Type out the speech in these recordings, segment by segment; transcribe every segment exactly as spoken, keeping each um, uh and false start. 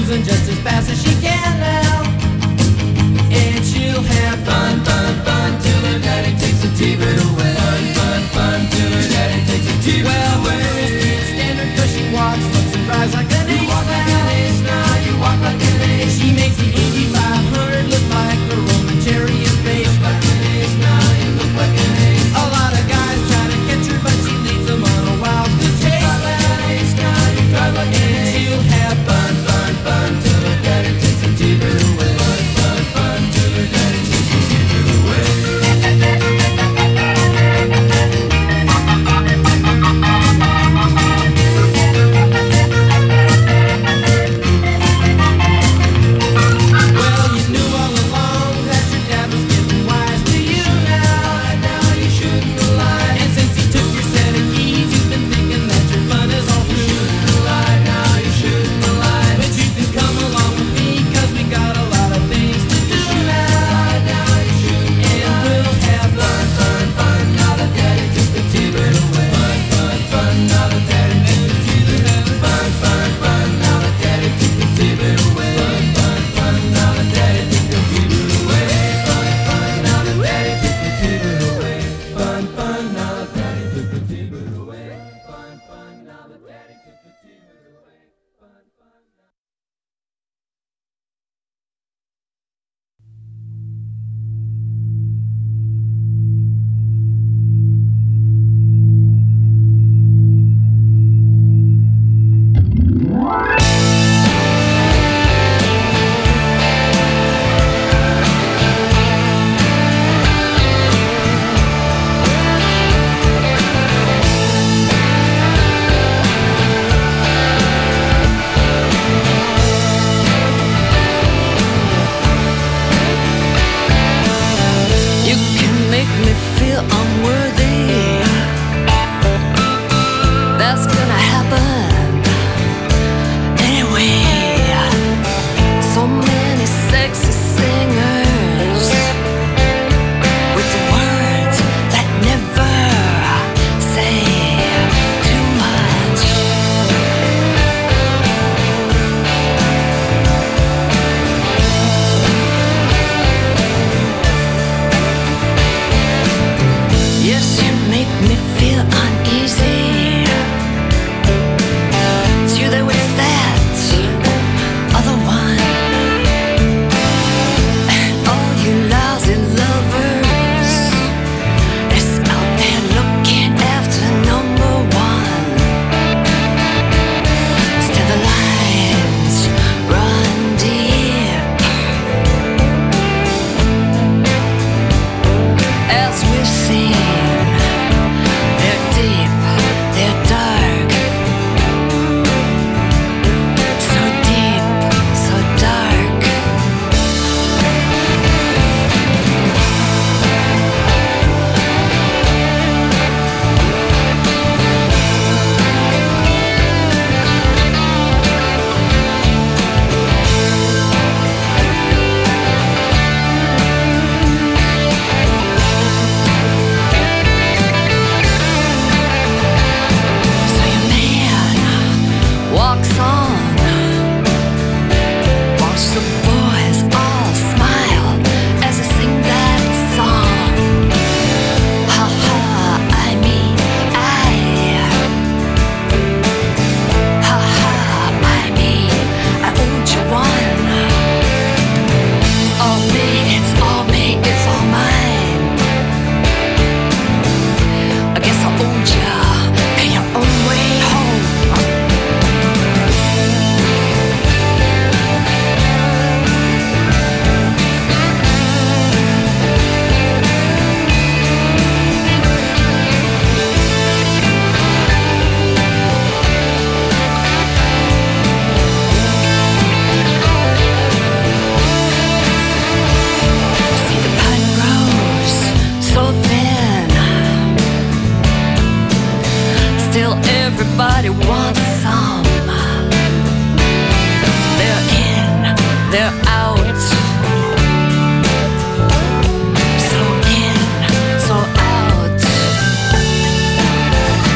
cruising just as fast as she can now. And she'll have fun, fun, fun till her daddy takes a T-bird away. Fun, fun, fun till her daddy takes a T-bird well, away. Well, girls can't stand her 'cause she walks, looks and drives like an ace. You walk like an ace now, you walk like an ace. She makes the Indy five hundred look like a Roman chariot race. Like an ace now, you look like an ace. A lot of guys try to catch her, but she leads them on a wild goose chase. Drive like an ace now, you drive like an ace. And she'll have fun, fun, fun till her daddy takes a T-bird away. Fun, fun, fun till her daddy takes a T-bird away.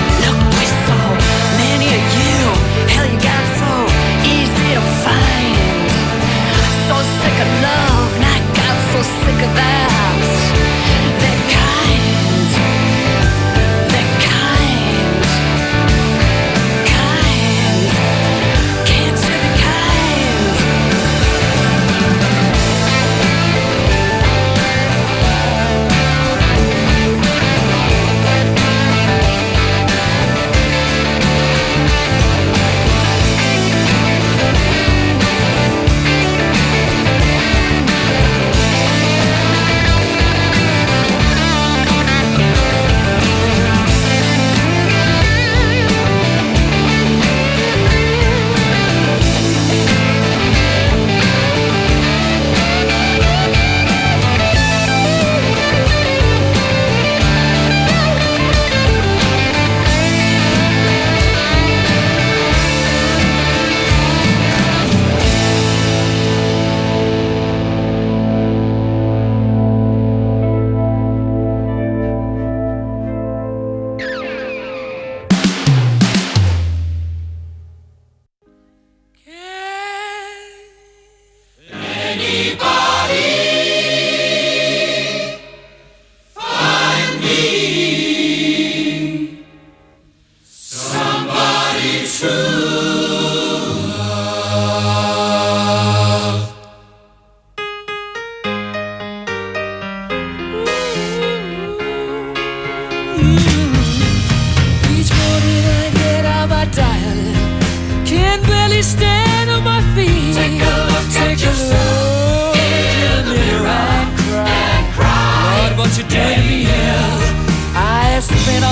Hell, you got so easy to find.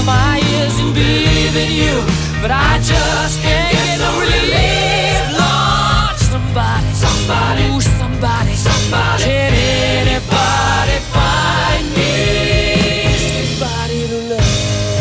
all my years in believing you, but I just can't get no relief. Lord, somebody, somebody, ooh, somebody, somebody, can anybody find me somebody to love?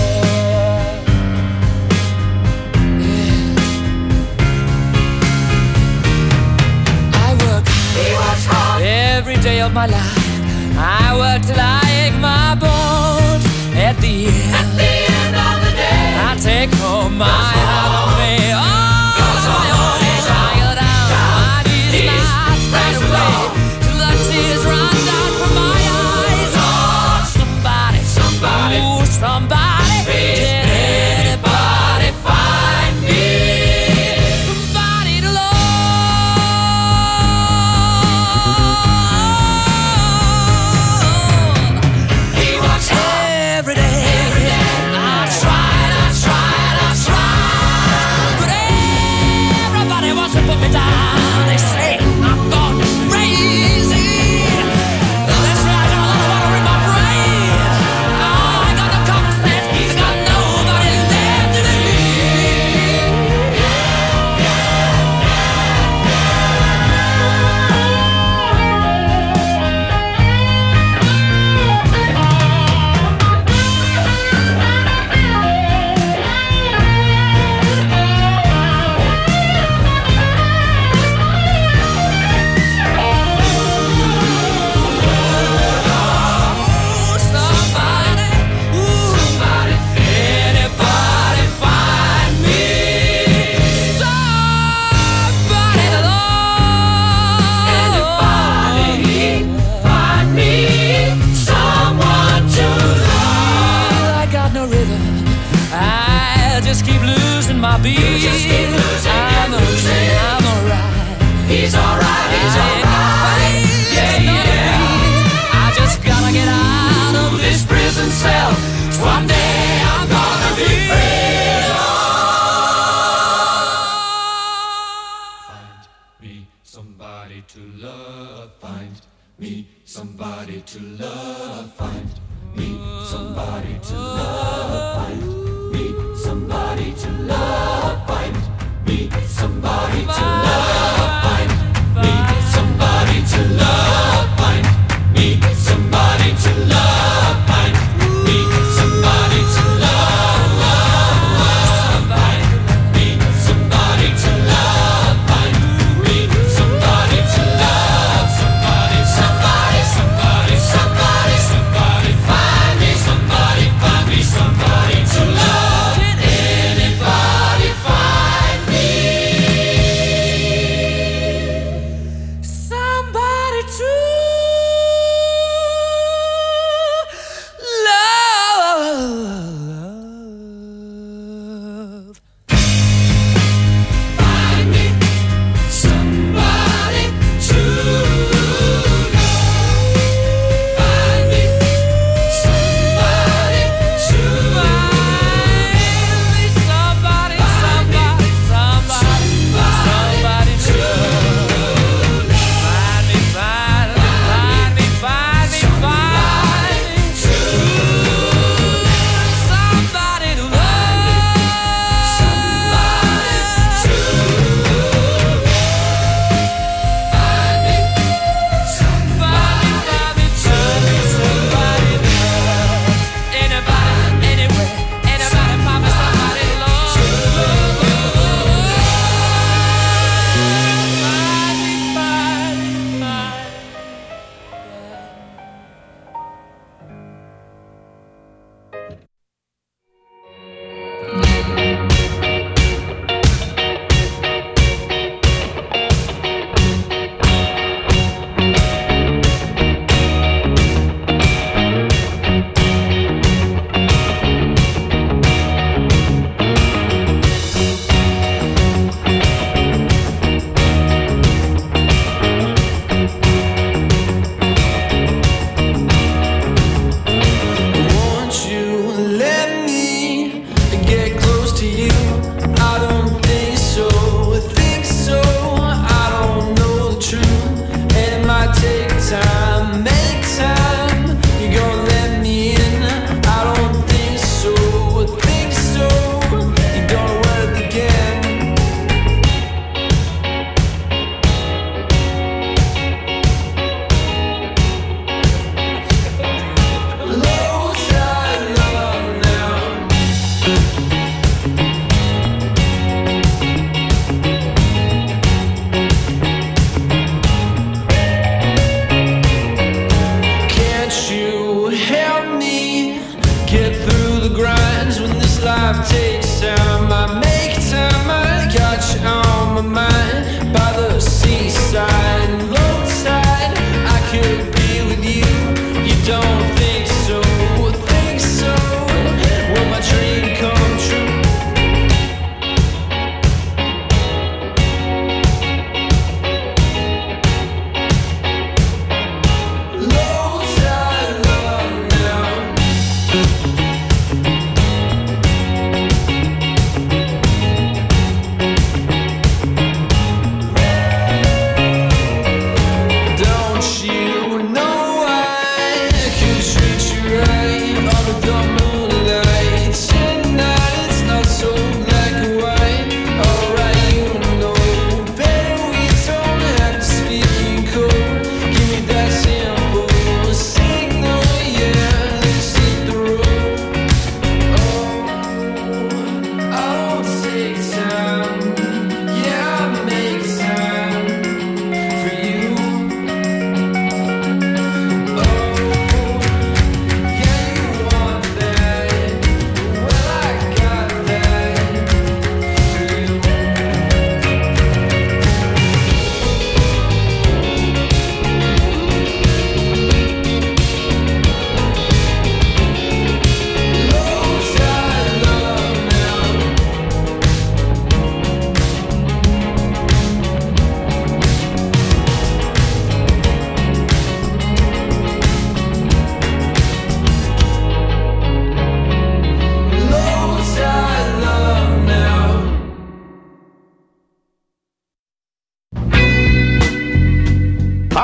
Yeah. I work hard every day of my life. I work till I ache my bones. At the end, At the end of the day, I take home my heart on me. Oh, my own is higher down. My knees lie straight away till the tears run down from my eyes. Oh, somebody, somebody, ooh, somebody, can anybody find me somebody to love? Every day, every day, I tried, I tried, I tried, but everybody wants to put me down. They say I'm gone crazy. They say I got a lot of water in my brain. Oh, I got no common sense. I got nobody left to just keep losing my beat. You just keep losing, I'm losing. I'm alright. He's alright. He's alright. Yeah, yeah. I just gotta get out of this prison cell. One day I'm gonna be free. Find me somebody to love. Find me somebody to love. Find me somebody to love. Find me somebody to love, find me somebody to love, find me somebody to love, find me somebody to love, find me somebody to love, find me somebody to love, find me somebody to love, somebody, somebody, somebody, somebody, somebody, find me somebody, find me somebody to love. Anybody find me?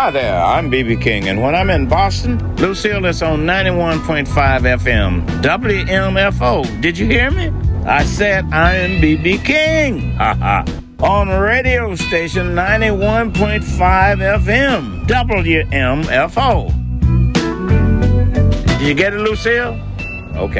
Hi there, I'm B B King, and when I'm in Boston, Lucille is on ninety-one point five F M, W M F O. Did you hear me? I said I'm B B King. Ha ha. On radio station ninety-one point five F M, W M F O. Did you get it, Lucille? Okay.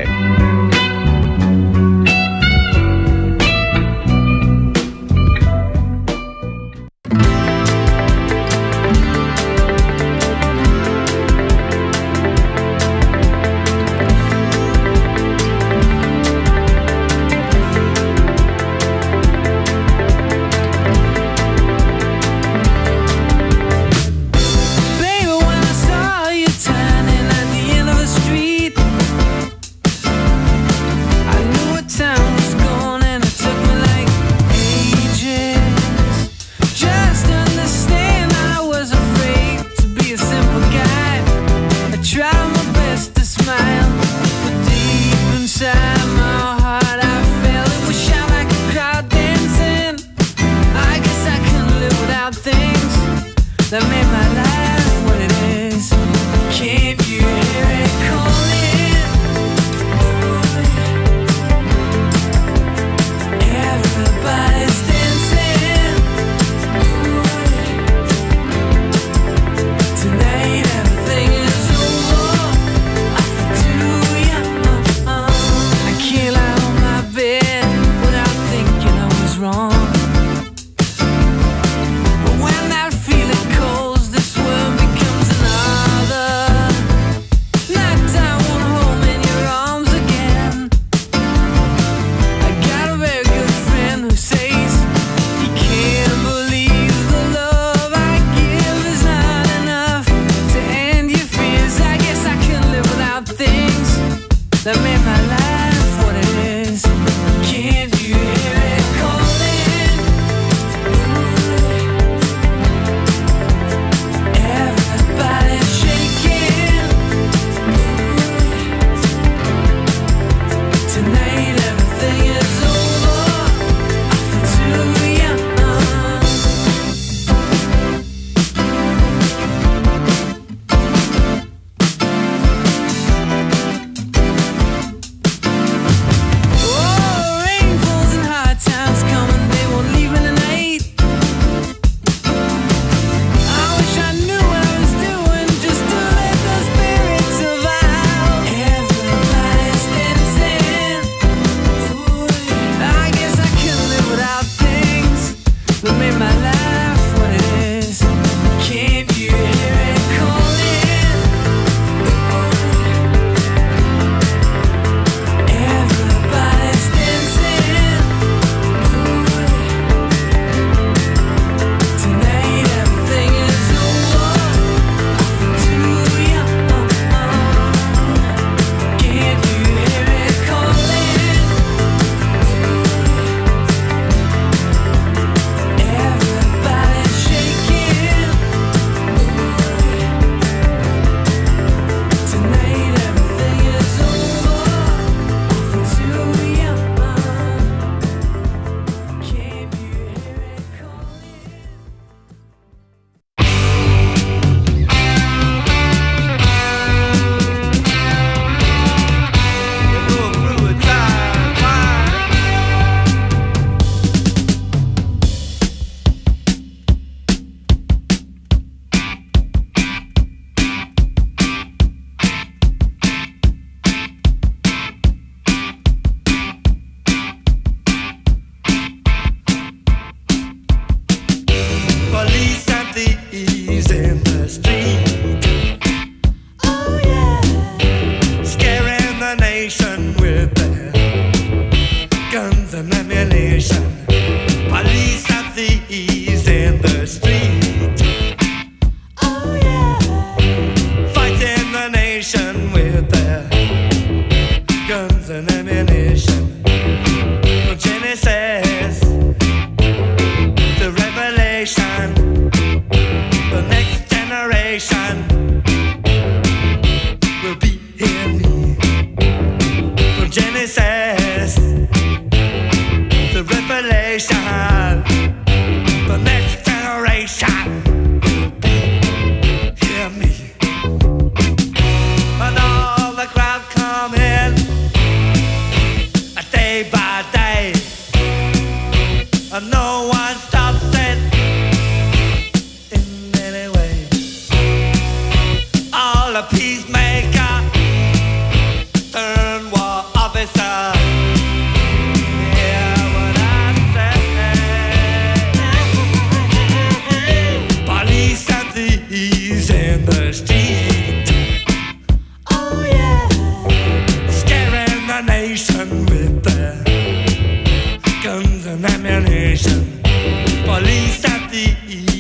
But when that feeling calls this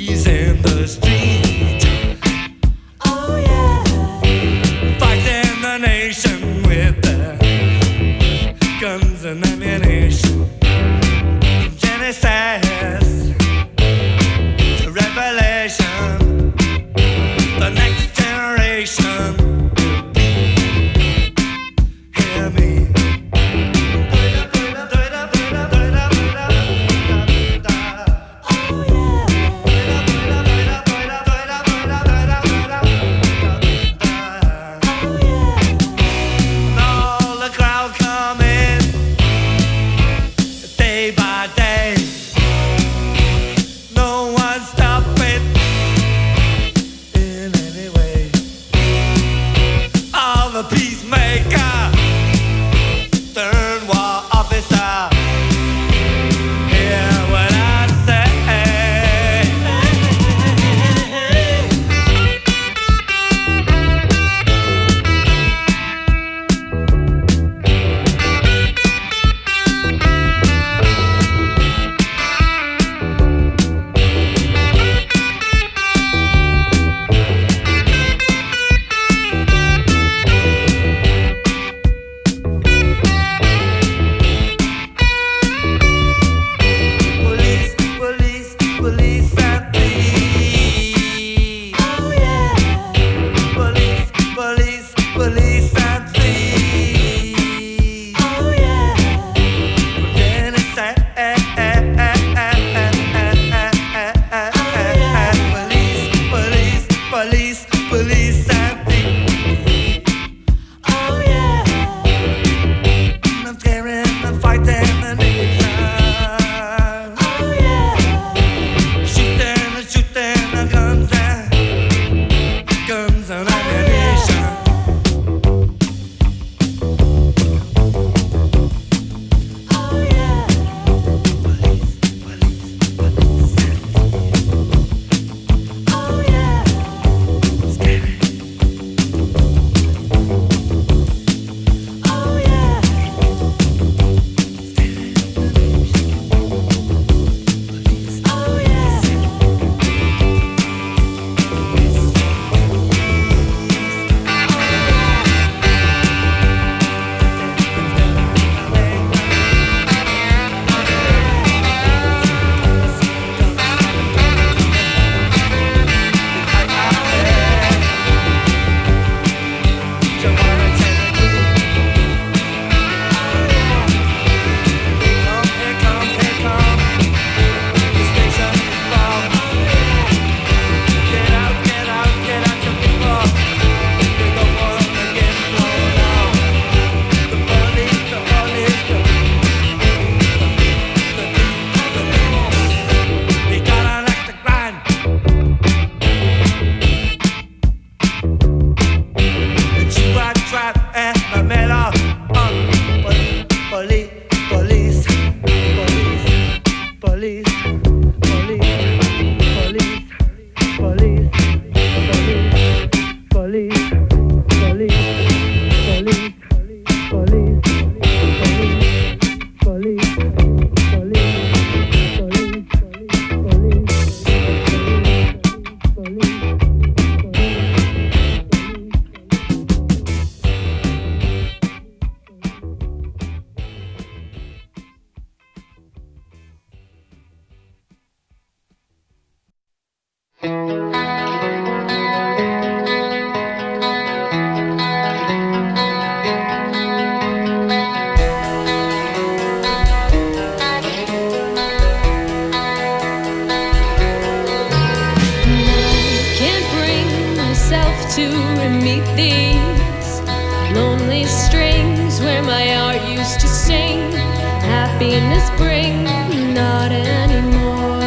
happiness bring? Not anymore.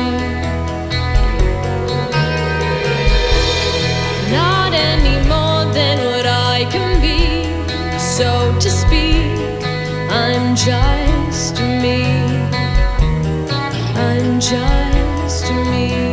Not any more than what I can be. So to speak, I'm just me. I'm just me.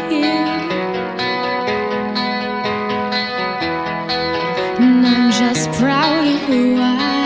here, and I'm just proud of who I am.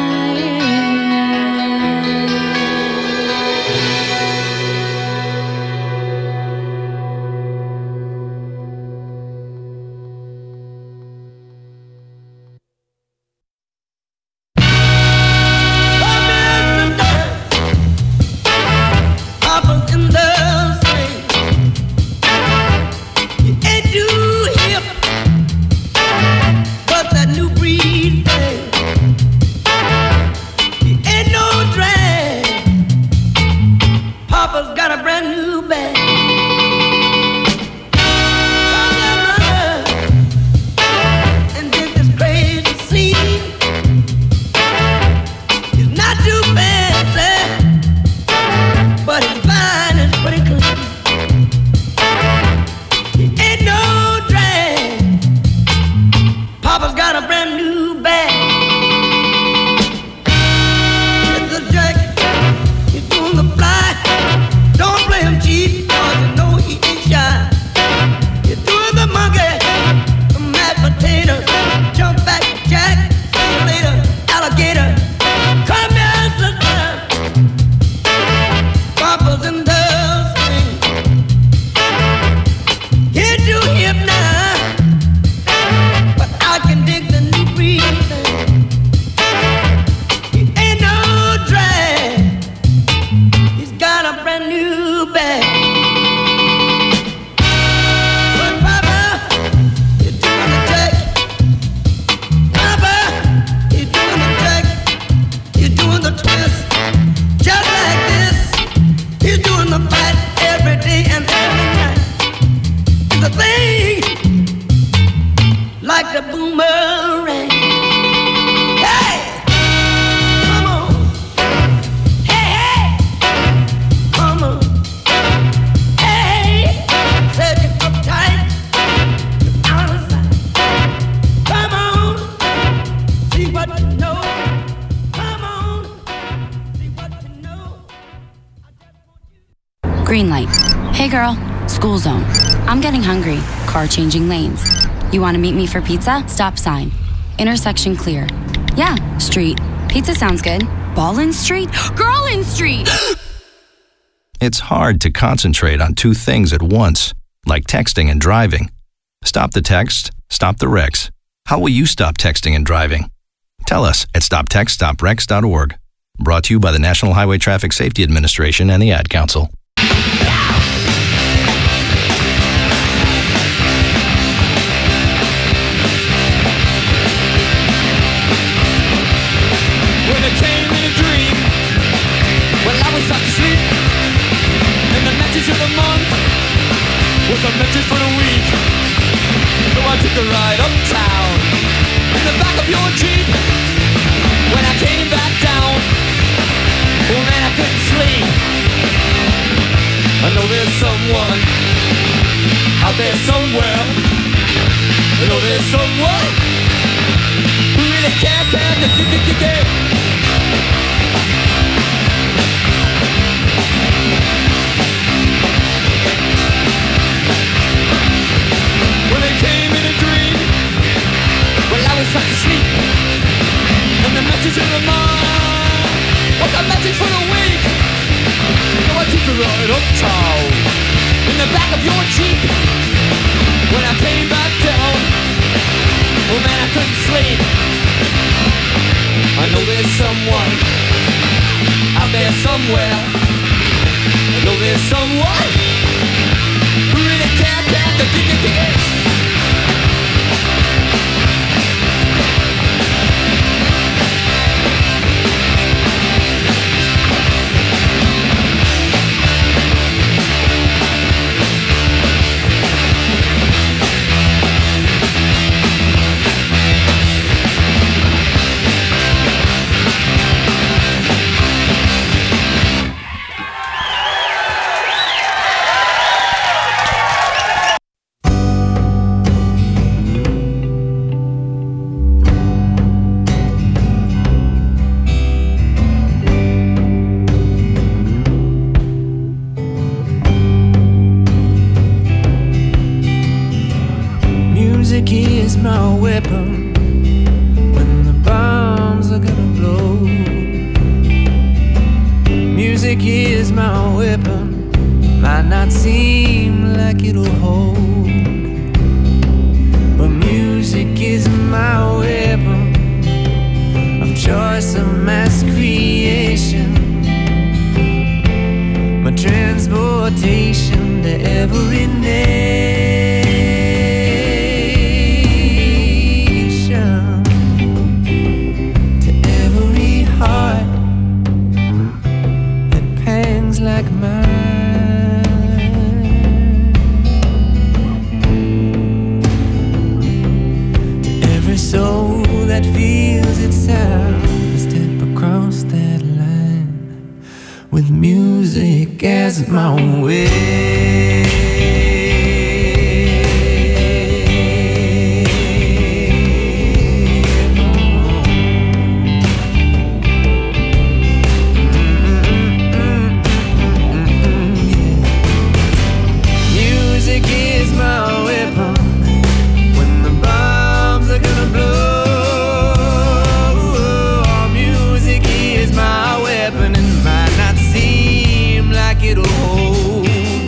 Green light. Hey girl, school zone. I'm getting hungry. Car changing lanes. You want to meet me for pizza? Stop sign. Intersection clear. Yeah, street. Pizza sounds good. Ballin Street? Girlin Street! It's hard to concentrate on two things at once, like texting and driving. Stop the text, stop the wrecks. How will you stop texting and driving? Tell us at stop text stop wrecks dot org. Brought to you by the National Highway Traffic Safety Administration and the Ad Council. When it came in a dream, well, I was sound asleep, and the message of the month was a message for the week. So I took a ride uptown in the back of your Jeep. When I came back down, oh man, I couldn't sleep. I know there's someone out there somewhere. I know there's someone who really can't care, care, care, care, care. When it came in a dream, well, I was fast asleep, and the message of the mind was a message for the week. So I took a ride uptown in the back of your Jeep. When I came back down, oh man, I couldn't sleep. I know there's someone out there somewhere. I know there's someone who really can't get the kick it, kick it. my weapon when the bombs are gonna blow. Music is my weapon, might not seem like it'll hold, but music is my weapon of choice, of mass creation, my transportation to every nation, to every heart that pangs like mine, to every soul that feels itself step across that line with music as my way. Music is my weapon when the bombs are gonna blow. Music is my weapon and might not seem like it'll hold,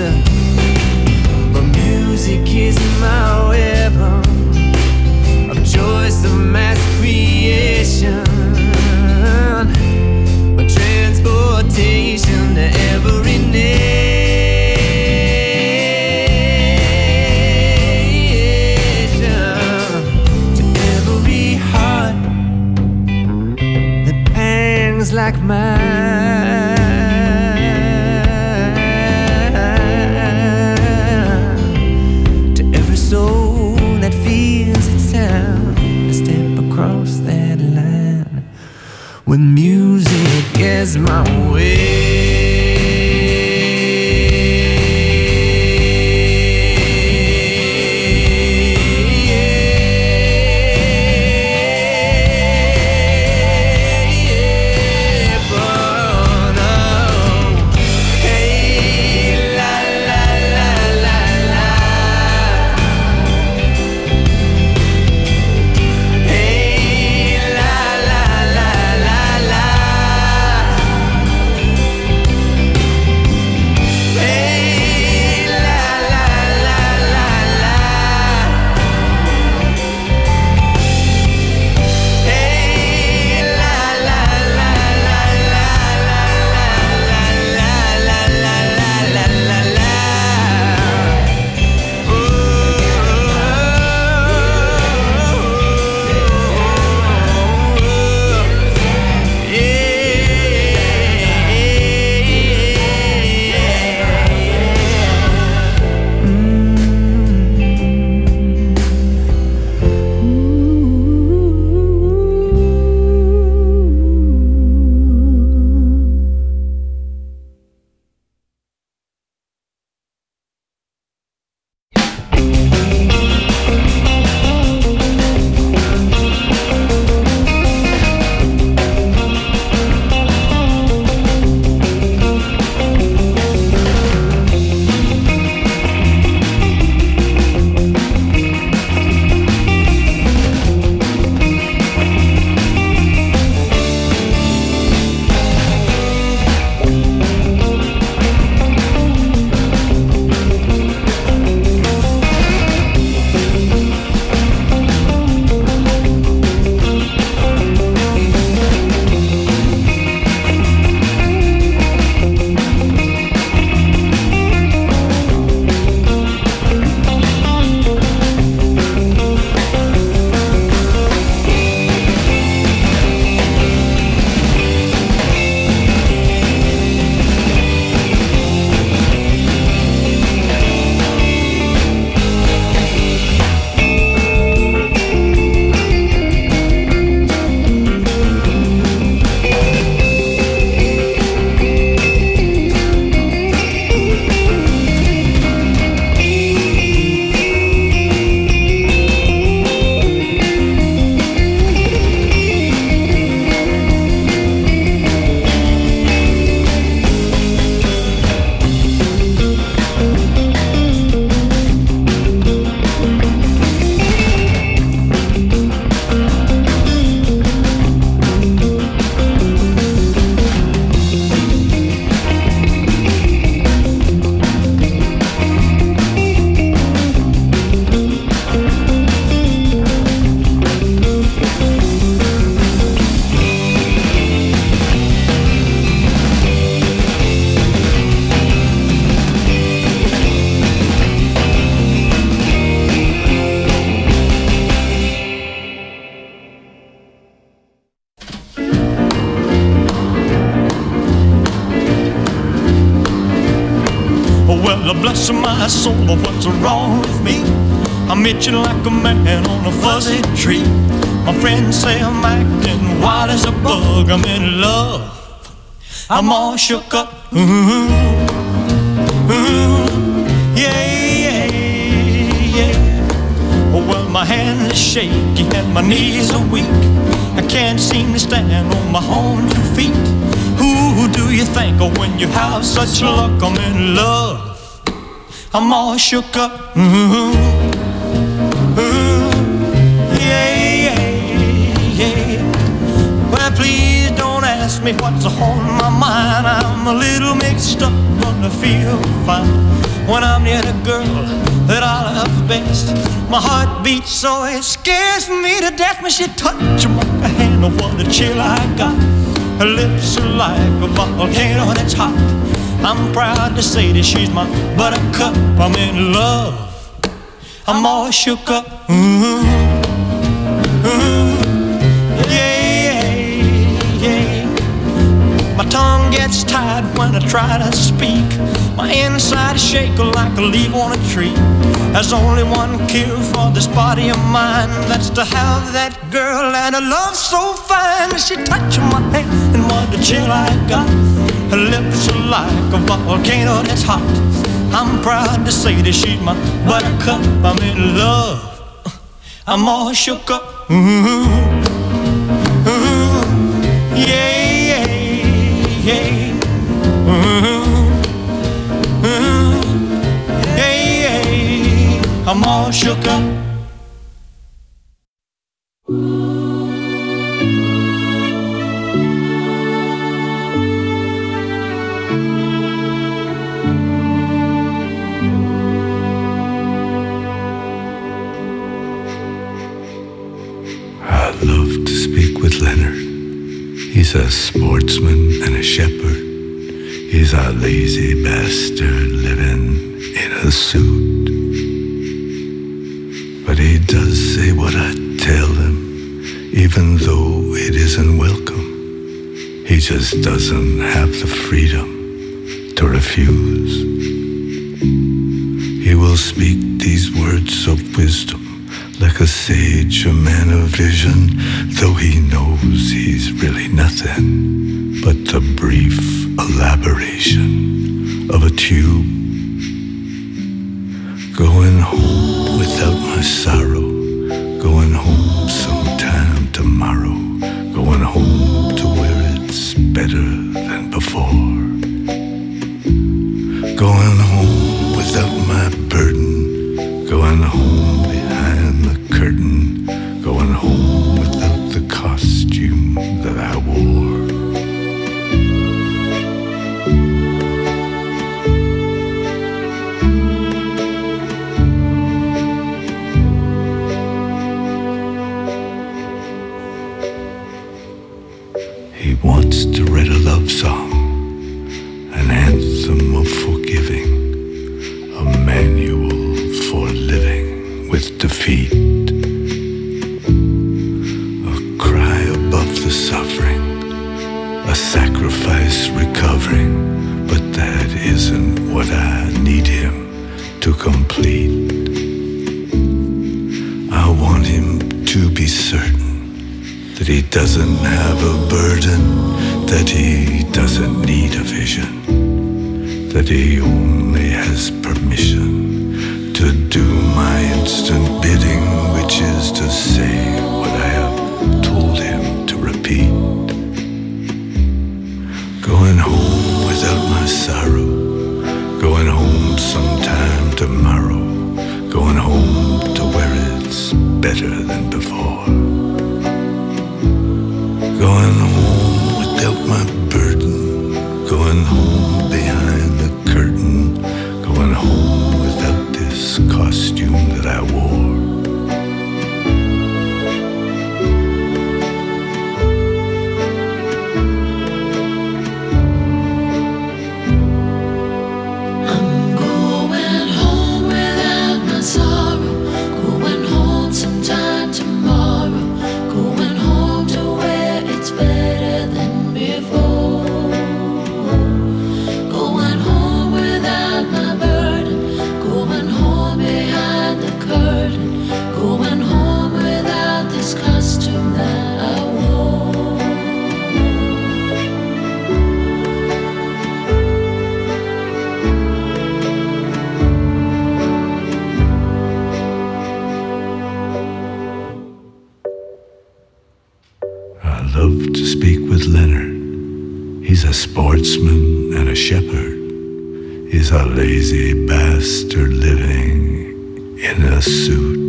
but what's wrong with me? I'm itching like a man on a fuzzy tree. My friends say I'm acting wild as a bug. I'm in love, I'm all shook up. Ooh, ooh, yeah, yeah, yeah. Well, my hands are shaky and my knees are weak. I can't seem to stand on my own two feet. Who do you think of when you have such luck? I'm in love, I'm all shook up. Ooh, ooh, yeah, yeah, yeah. Well, please don't ask me what's on my mind. I'm a little mixed up, but I feel fine when I'm near the girl that I love best. My heart beats so it scares me to death when she touches my hand. Oh, what a chill I got. Her lips are like a volcano that's hot. I'm proud to say that she's my buttercup. I'm in love, I'm all shook up. Ooh, ooh, yeah, yeah, yeah. My tongue gets tied when I try to speak. My inside is shaking like a leaf on a tree. There's only one cure for this body of mine. That's to have that girl and a love so fine. She touched my hand and what a chill I got. Her lips are like a volcano that's hot. I'm proud to say that she's my buttercup. I'm in love, I'm all shook up. Ooh, ooh, yeah, yeah, yeah. Ooh, ooh, yeah, yeah. I'm all shook up. I love to speak with Leonard. He's a sportsman and a shepherd. He's a lazy bastard living in a suit. But he does say what I tell him, even though it isn't welcome. He just doesn't have the freedom to refuse. He will speak these words of wisdom like a sage, a man of vision, though he knows he's really nothing but the brief elaboration of a tube. Going home without my sorrow, going home sometime tomorrow, going home to where it's better than before. Going home without my burden, going home behind the curtain, going home without the costume that I wore. He wants to write a love song, an anthem of forgiving, a manual for living with defeat, a cry above the suffering, a sacrifice recovering, but that isn't what I need him to complete. I want him to be certain that he doesn't have a burden, that he doesn't need a vision, that he only has permission to do my instant bidding, which is to say what I have told him to repeat. Going home without my sorrow, going home sometime tomorrow, going home to where it's better than before. Going home without my burden, going home behind the curtain, going home without this costume that I wore. I'm going home without my sorrow, going home sometime tomorrow. love to speak with Leonard. He's a sportsman and a shepherd. He's a lazy bastard living in a suit.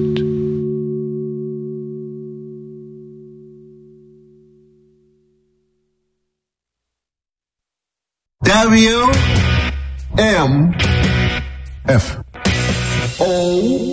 W M F O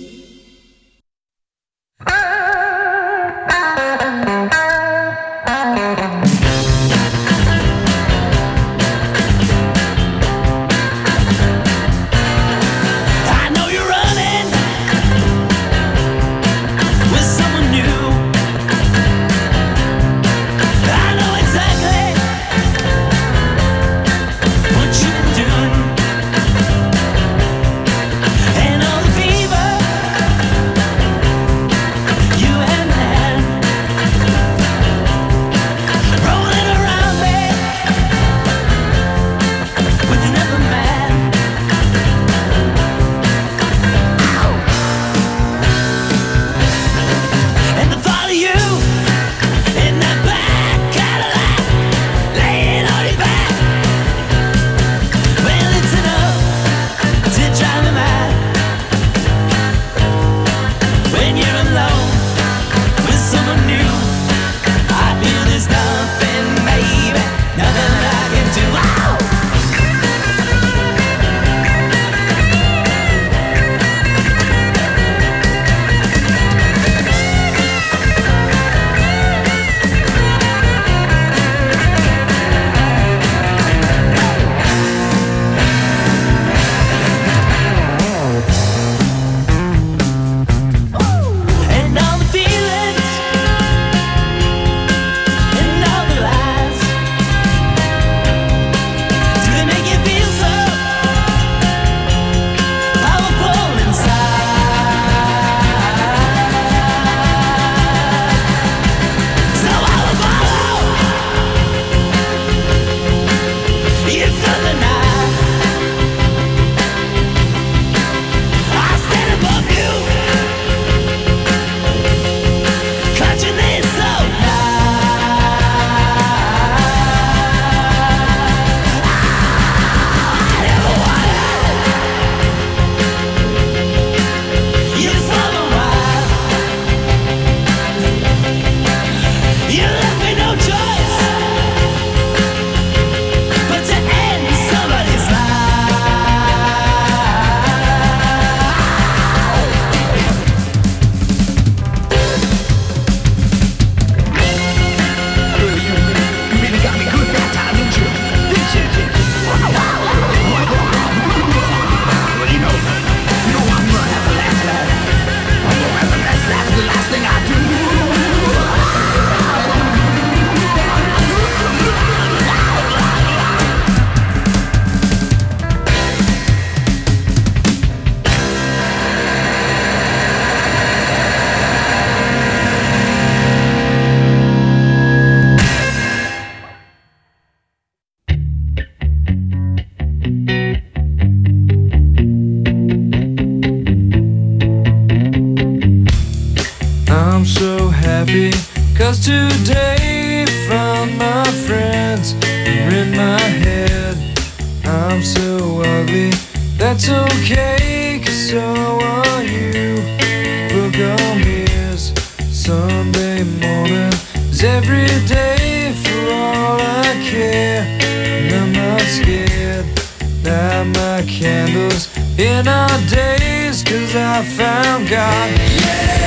I'm so happy, cause today found my friends are in my head. I'm so ugly, that's okay, cause so are you. Book on mirrors, Sunday morning is every day for all I care. And I'm not scared, light my candles in our days, cause I found God. Yeah!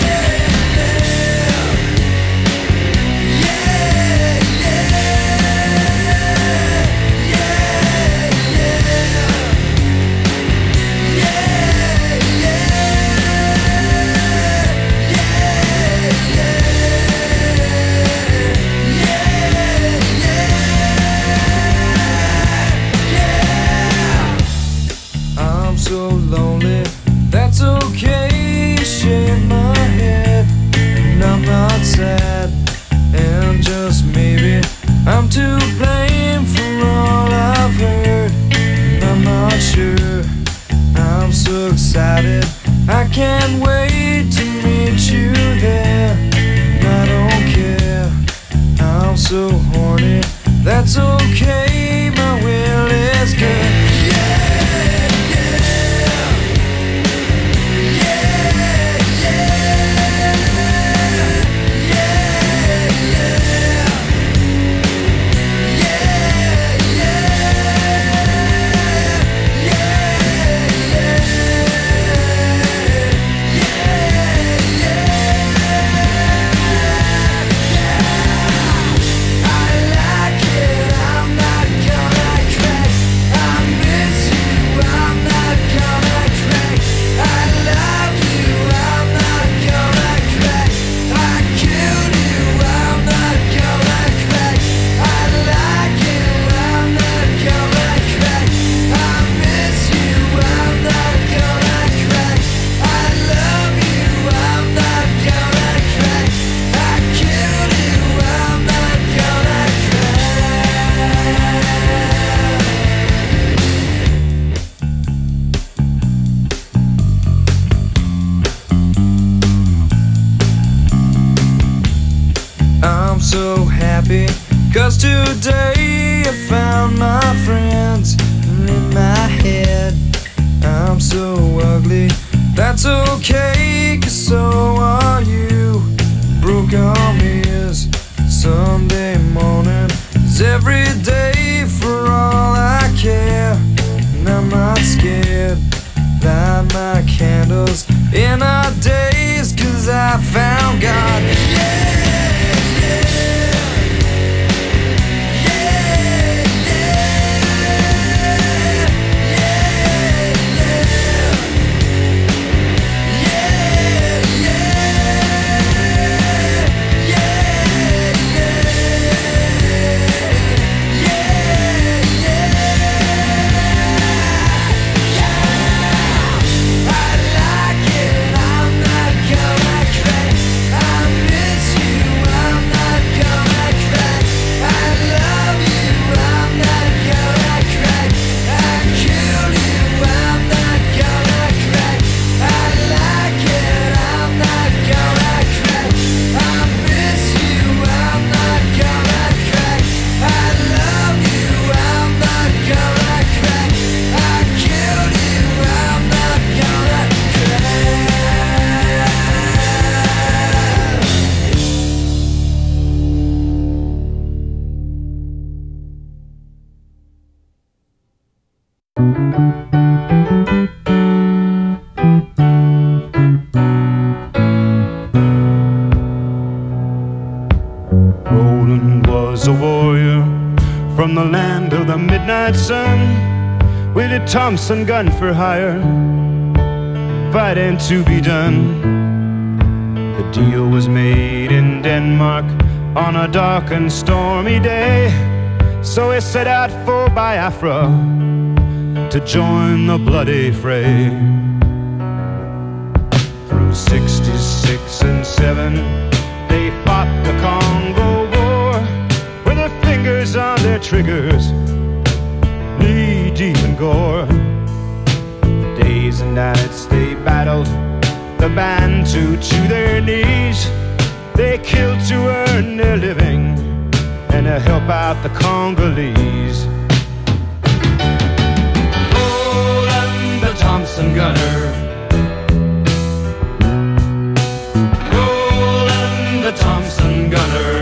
So lonely, that's okay. Shake my head, and I'm not sad. And just maybe I'm to blame for all I've heard. And I'm not sure. I'm so excited, I can't wait to meet you there. And I don't care, I'm so horny. That's okay, my will is good. So happy, cause today I found my friends in my head. I'm so ugly, that's okay, cause so are you. Broke arm is Sunday morning, is every day for all I care. And I'm not scared, light my candles in our days, cause I found God. Yeah! Roland was a warrior from the land of the midnight sun, with a Thompson gun for hire, fighting to be done. The deal was made in Denmark on a dark and stormy day, so he set out for Biafra to join the bloody fray. Through sixty-six and seven, they fought the Congo War, with their fingers on their triggers, knee deep in gore. For days and nights they battled the Bantu to their knees. They killed to earn their living and to help out the Congolese. Roland the Thompson gunner, Roland the Thompson gunner.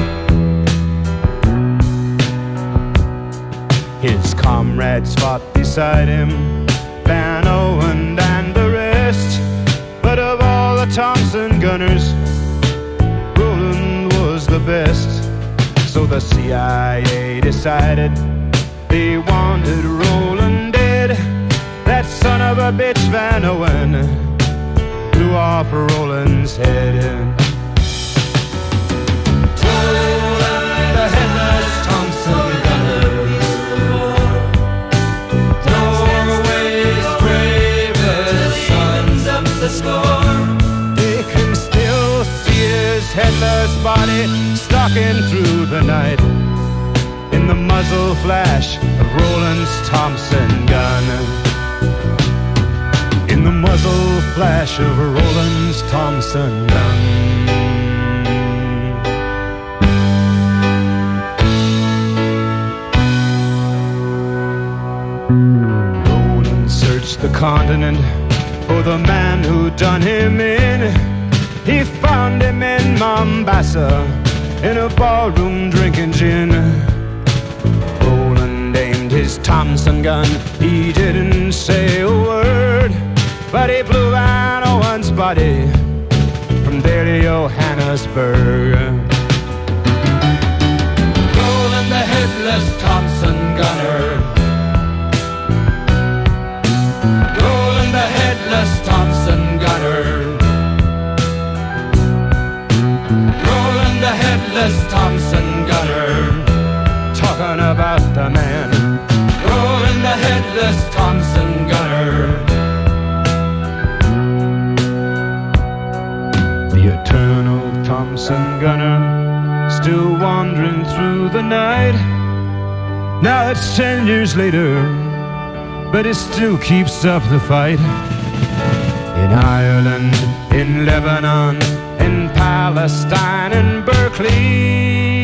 His comrades fought beside him, Van Owen and the rest. But of all the Thompson gunners, Roland was the best. So the C I A decided they wanted Roland dead. That son of a bitch Van Owen blew off Roland's head. Roland the headless Thompson gunner, Norway's bravest sons of the score. They can still see his headless body stalking through the night in the muzzle flash of Roland's Thompson gun. In the muzzle flash of Roland's Thompson gun. continent for the man who done him in. He found him in Mombasa in a ballroom drinking gin. Roland aimed his Thompson gun, he didn't say a word, but he blew Van Owen's body from there to Johannesburg. Roland the headless Thompson gunner, Roland the headless Thompson gunner, Roland the headless Thompson gunner, talking about the man. Roland the headless Thompson gunner. The eternal Thompson gunner, still wandering through the night. Now it's ten years later, but it still keeps up the fight. In Ireland, in Lebanon, in Palestine, in Berkeley,